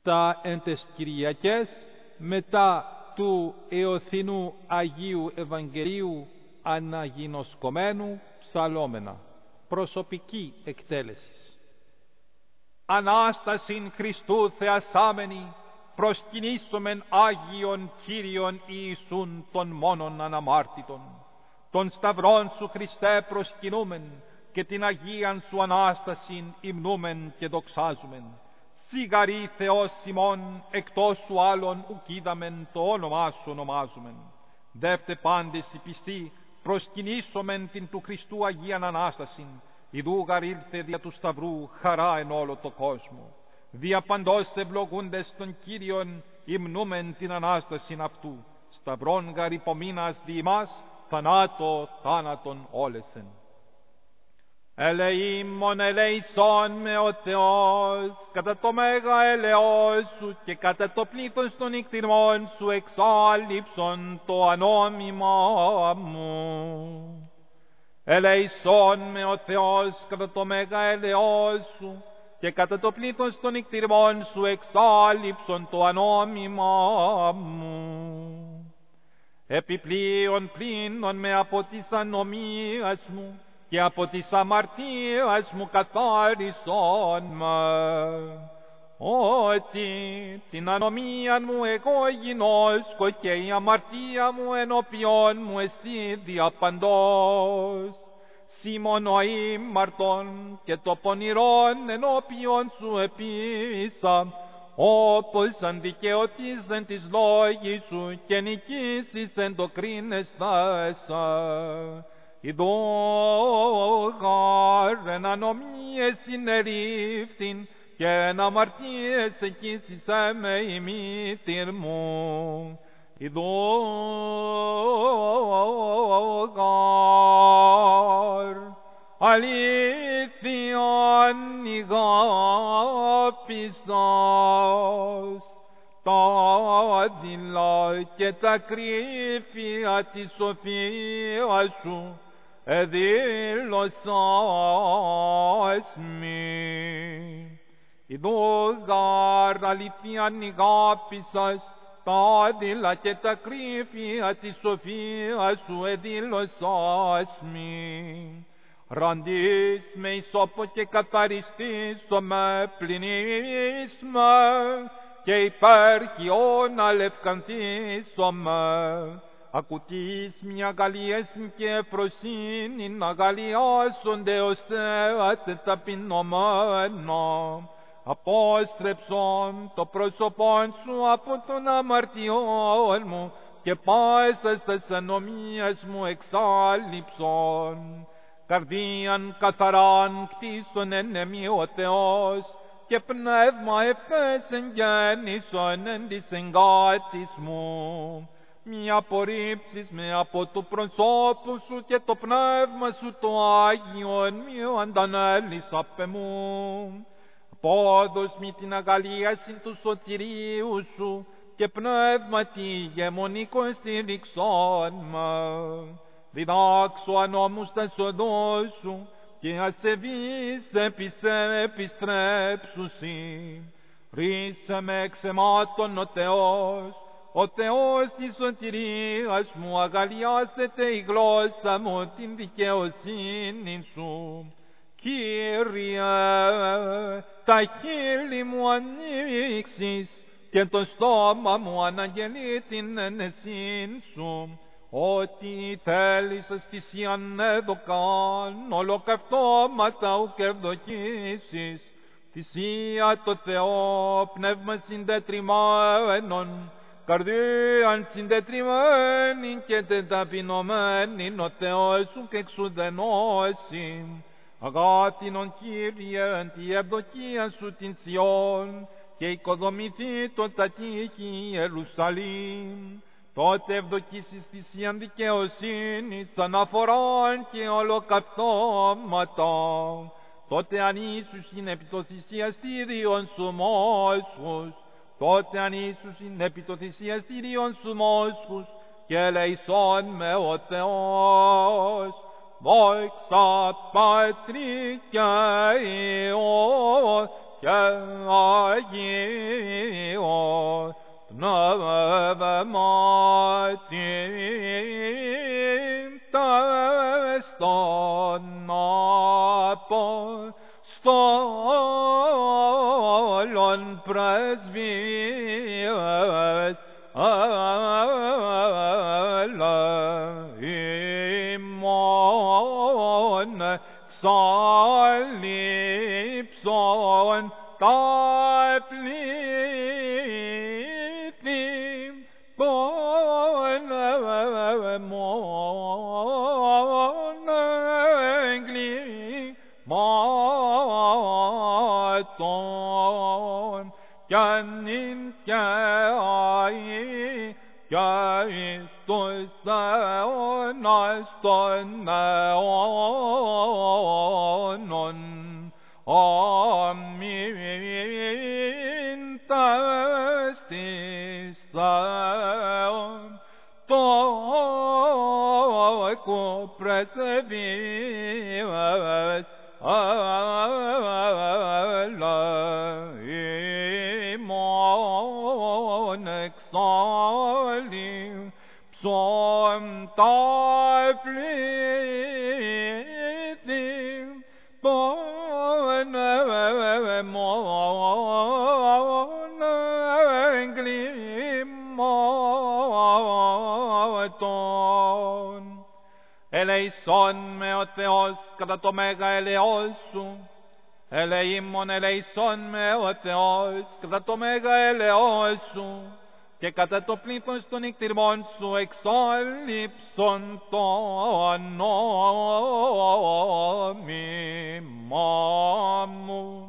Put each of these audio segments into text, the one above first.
τα εν τες Κυριακές μετά του Εωθινού Αγίου Ευαγγελίου αναγινωσκομένου ψαλόμενα. Προσωπική εκτέλεση. Ανάστασιν Χριστού θεασάμενη, προσκυνήσομεν Άγιον Κύριον Ιησούν των μόνον αναμάρτητον. Τον Σταυρόν Σου Χριστέ προσκυνούμεν και την Αγίαν Σου Ανάστασιν υμνούμεν και δοξάζουμεν. Σιγαρή Θεός ημών, εκτός Σου άλλον ουκ είδαμεν, το όνομά Σου ονομάζουμεν. Δεύτε πάντες οι πιστοί, προσκυνήσομεν την του Χριστού Αγίαν Ανάστασιν, ιδούγαρ ήλθε δια του Σταυρού χαρά εν όλο το κόσμο. Δια παντός ευλογούντες των Κύριων, υμνούμεν την Ανάστασιν αυτού. Σταυρόν γαρ υπομείνας δι' ημάς, θανάτω θάνατον όλεσεν. Ελεήμων ελεησόν με ο Θεός, κατά το μέγα ελεός Σου και κατά το πλήθος των νυχτηρμών Σου εξάλληψον το ανόμημα μου. Ελεησόν με ο Θεός κατά το μέγα ελεός Σου και κατά το πλήθος των νυχτηρμών Σου εξάλληψον το ανόμημα μου. Επιπλέον πλήνων με από της ανομίας μου και από της αμαρτίας μου καθάρισον με, ότι την ανομία μου εγώ γινώσκω και η αμαρτία μου ενώπιον μου εστί δια παντός. Σίμων ο ήμαρτον και το πονηρόν ενώπιον Σου επίησα, όπως αν δικαιωτίζεν της λόγης Σου και νικήσεις εν το κρίνεσθασα. Ιδόγαρ εν ανομίες συνερήφθην και εν αμαρτίες εκείσισε με η μήτηρ μου. Ιδόγαρ αλήθειαν ηγάπησας τα δειλά και τα κρύφια της σοφίας Σου εδήλωσας μη. Ιδόγαρ αληθείαν ηγάπησας τα δειλά και τα κρύφια της σοφίας Σου εδήλωσας μη. Ραντίς με ισόπο και καθαριστήσω με, πλυνείς με και υπέρχιον αλευκανθήσω με. Ακουτείς μια αγαλίες και ευφροσύνην αγαλιάσονται ως θέατε ταπεινωμένα. Απόστρεψον το πρόσωπον Σου από των αμαρτιών μου και πάσας τας ανομίας μου εξάλληψον. Καρδίαν καθαράν κτίσον εν εμεί ο Θεός και πνεύμα ευθές εγγέννησον εν της εγκάτης μου. Μη απορρίψεις με από το προσώπου Σου και το πνεύμα Σου το Άγιον μη αντανέλεις απ' εμού. Απόδος μη την αγαλίαση του σωτηρίου Σου και πνεύματι ηγεμονικό στηριξόν με. Διδάξω ανώμους τα σοδός Σου και ασεβείς επιστρέψουσι. Ρίσε με εξαιμάτων ο Θεός της σωτηρίας μου, αγαλιάσετε η γλώσσα μου την δικαιοσύνη Σου. Κύριε, τα χείλη μου ανοίξεις και το στόμα μου αναγγελεί την ενεσήν Σου. Ότι θέλεις θυσίαν έδωκαν, ολοκαυτώματα ουκ ευδοκίσεις. Θυσία το Θεό, πνεύμα συντετριμμένον, καρδίαν συντετριμένη και τεταπεινωμένη, ο Θεός σου και εξουδενώσει. Αγάπηνον Κύριε, εν τη ευδοκία Σου την Σιών, και οικοδομηθεί το τα τείχη Ιερουσαλήμ. Τότε ευδοκίσεις θυσίαν δικαιοσύνης, αναφοράν και ολοκαυτώματα. Τότε αν Ιησούσιν επί το θυσιαστήριον Σου μόσχους, τότε αν Ιησούσιν επί το θυσιαστήριον Σου μόσχους, και ελεησόν με ο Θεός. Δόξα Πατρί και Υιό και Αγίου πνεύματι στον Αποστόλων πρεσβείες ημών εξαλείψον τα πλήθη πόνεμον εγκλημάτων κι ανήν και αεί και εις τους αιώνας των αιώνων. Αμήν τες της Θεόν το εκοπρεσβείες ημών εξαλείψον τα πλήθη πόνεμον εγκλημάτων. Ελεησόν με ο Θεός κατά το μέγα ελαιός σου. Ελεήμων ελεησόν με ο Θεός κατά το μέγα ελαιός σου και κατά το πλήθος των νυχτηρμών σου εξάλειψον το ανόμημά μου.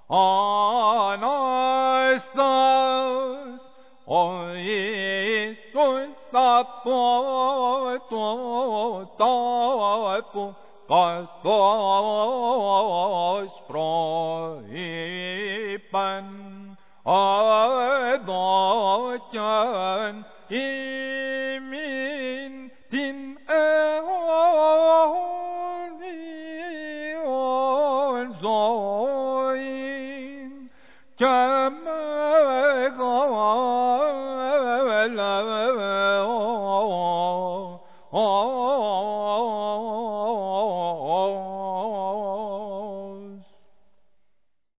Ανάστας ο Ιησούς από το τάφο καθώς